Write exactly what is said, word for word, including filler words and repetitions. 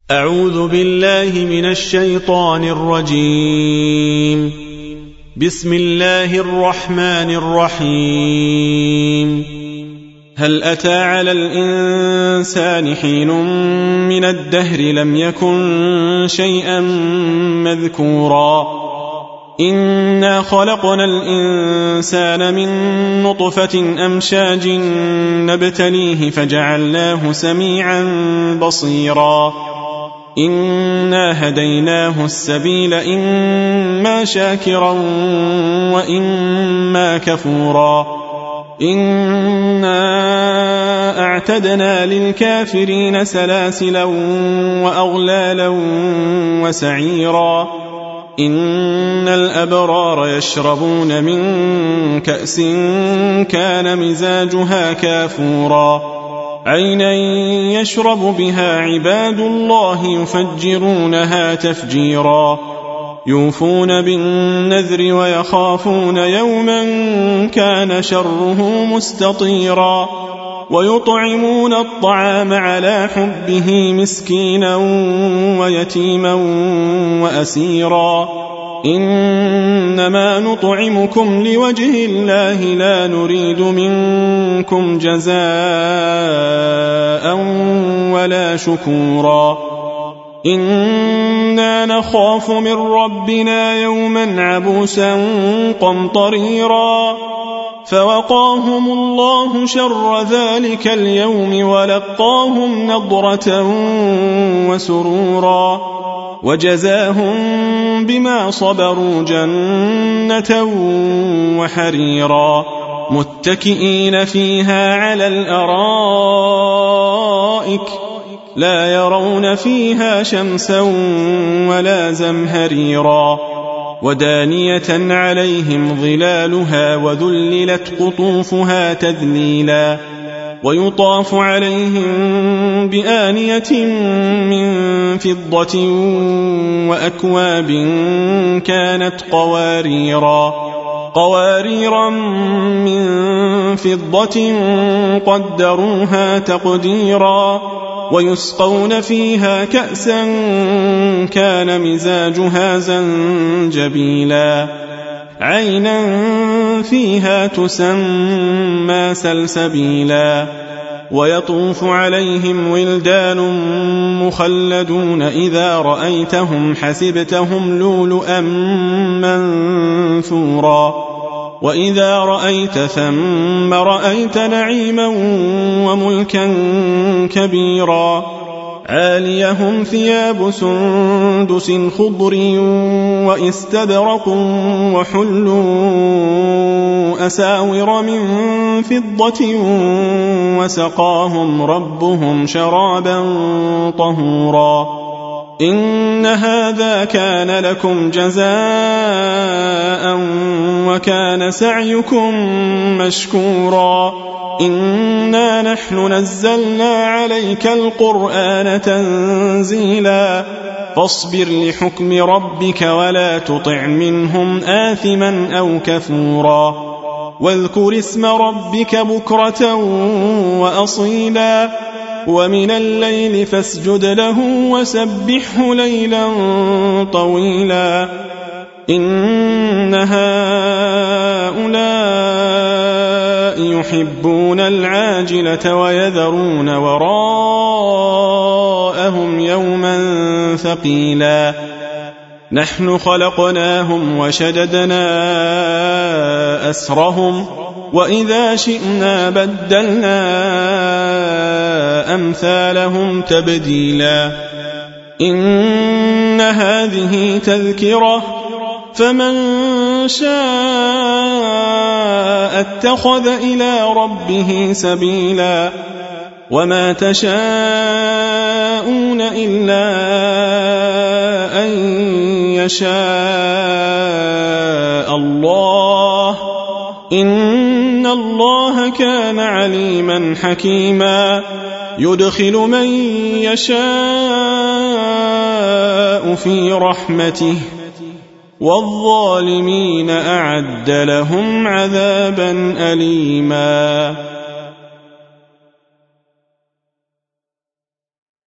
أعوذ بالله من الشيطان الرجيم. بسم الله الرحمن الرحيم. هل أتى على الإنسان حين من الدهر لم يكن شيئا مذكورا إنا خلقنا الإنسان من نطفة أمشاج نبتليه فجعلناه سميعا بصيرا إنا هديناه السبيل إما شاكرا وإما كفورا إنا أعتدنا للكافرين سلاسلا وأغلالا وسعيرا إن الأبرار يشربون من كأس كان مزاجها كافورا عينا يشرب بها عباد الله يفجرونها تفجيرا يوفون بالنذر ويخافون يوما كان شره مستطيرا ويطعمون الطعام على حبه مسكينا ويتيما وأسيرا إنما نطعمكم لوجه الله لا نريد منكم جزاء ولا شكورا إنا نخاف من ربنا يوما عبوسا قمطريرا فوقاهم الله شر ذلك اليوم ولقاهم نضرة وسرورا وجزاهم بما صبروا جنة وحريرا متكئين فيها على الأرائك لا يرون فيها شمسا ولا زمهريرا ودانية عليهم ظلالها وذللت قطوفها تذليلا ويطاف عليهم بآنية من فضة وأكواب كانت قواريرا قواريرا من فضة قدروها تقديرا ويسقون فيها كأسا كان مزاجها زنجبيلا عينا فيها تسمى سلسبيلا ويطوف عليهم ولدان مخلدون إذا رأيتهم حسبتهم لؤلؤا منثورا وإذا رأيت ثم رأيت نعيما وملكا كبيرا عاليهم ثياب سندس خضر واستبرق وحلوا أساور من فضة وسقاهم ربهم شرابا طهورا إن هذا كان لكم جزاء وكان سعيكم مشكورا إنا نحن نزلنا عليك القرآن تنزيلا فاصبر لحكم ربك ولا تطع منهم آثما أو كفورا واذكر اسم ربك بكرة وأصيلا ومن الليل فاسجد له وسبحه ليلا طويلا إن هؤلاء يحبون العاجلة ويذرون وراءهم يوما ثقيلا نحن خلقناهم وشددنا أسرهم وإذا شئنا بدلنا أمثالهم تبديلا إن هذه تذكرة فمن شاء اتخذ إلى ربه سبيلا وما تشاءون إلا أن يشاء الله إن الله كان عليما حكيما يدخل من يشاء في رحمته والظالمين أعد لهم عذابا أليما.